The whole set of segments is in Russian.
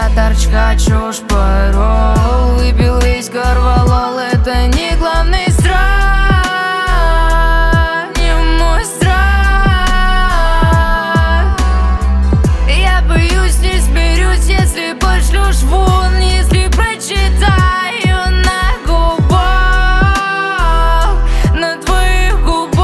Организаторчка чушь порол. Выпил весь корвалол, это не главный страх, не мой страх. Я боюсь, не сберусь, если пошлешь вон, если прочитаю на губах, на твоих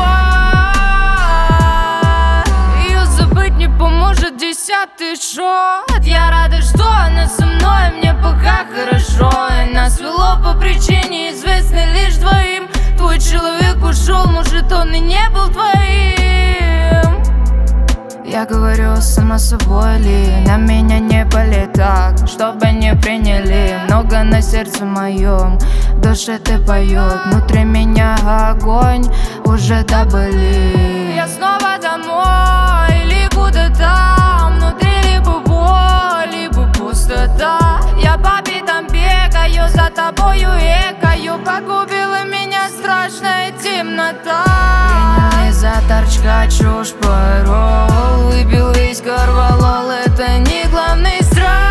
губах. Ее забыть не поможет 10-й шот. Я рада, что она со мной, мне пока хорошо. И нас свело по причине, известной лишь двоим. Твой человек ушел, может, он и не был твоим. Я говорю сама собой ли, на меня не пали так, чтобы не приняли. Много на сердце моем, в душе ты поет, внутри меня огонь уже добыли. Я снова домой или куда-то, внутри либо боль, либо пустота. Я по пятам бегаю, за тобою экаю, погубила меня страшная темнота. Организаторчка чушь порол. Выпил весь корвалол, это не главный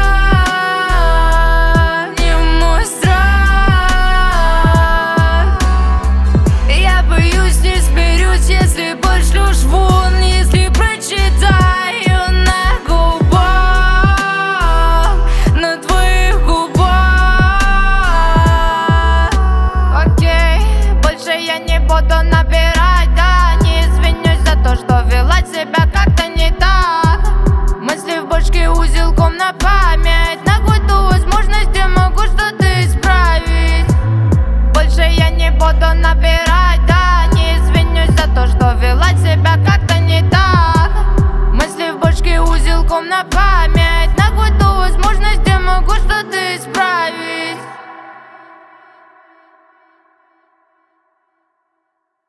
страх, не мой страх. Я боюсь, не сберусь, если пошлешь вон, если прочитаю на губах, на твоих губах. Окей, больше я не буду набирать, да, не извинюсь за то, что вела себя как-то не так. Мысли в башке узелком на память, на какую-то возможность я могу что-то исправить. Больше я не буду набирать, да, не извинюсь за то, что вела себя как